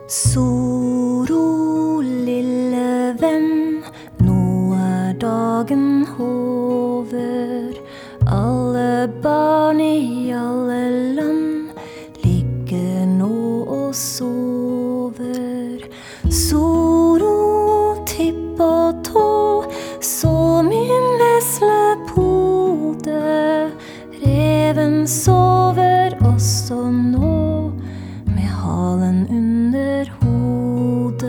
Soro, lille venn, nå dagen over. Alle barn i alle land ligger nå og sover. Soro, tipp og tå, så min vesle pode. Reven sover også nå, med halen under hodet.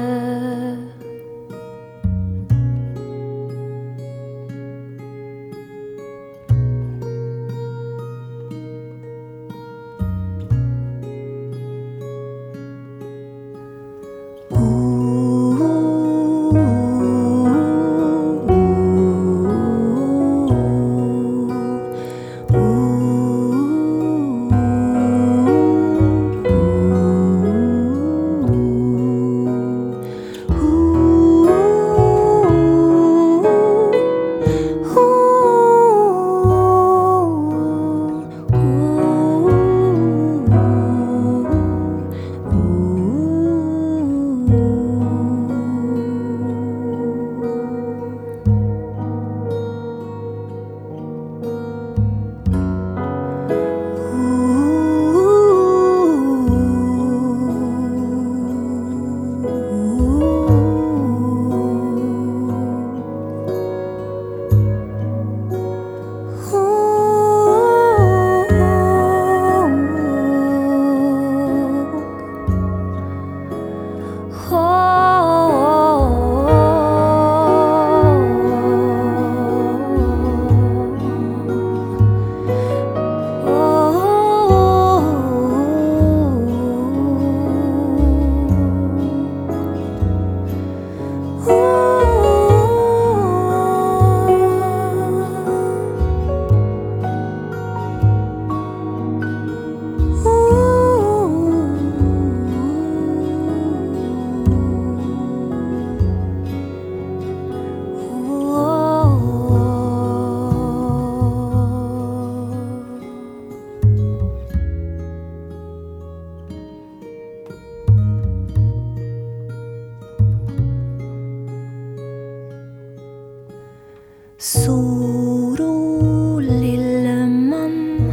Soro, lille mann,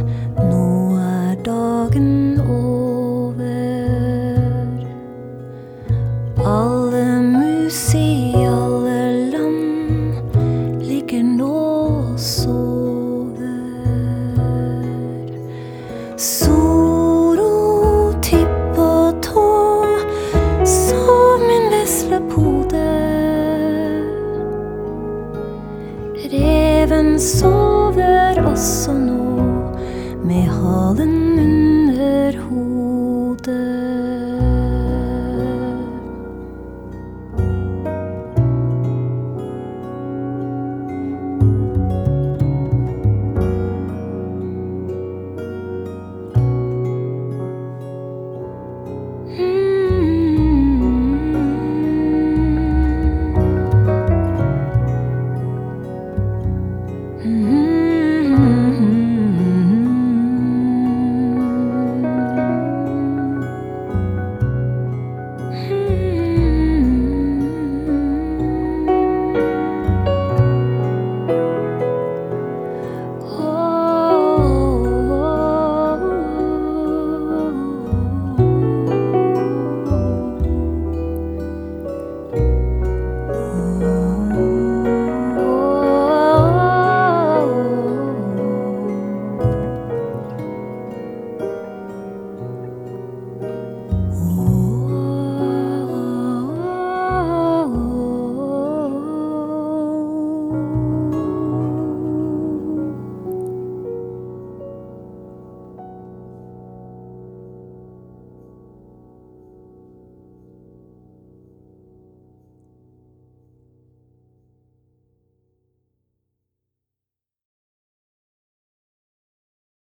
nå dagen over. Alle mus i alle land ligger nå og sover. Soro, tipp og tå, sov min vesle pode. Reven sover også nå, med halen under hodet.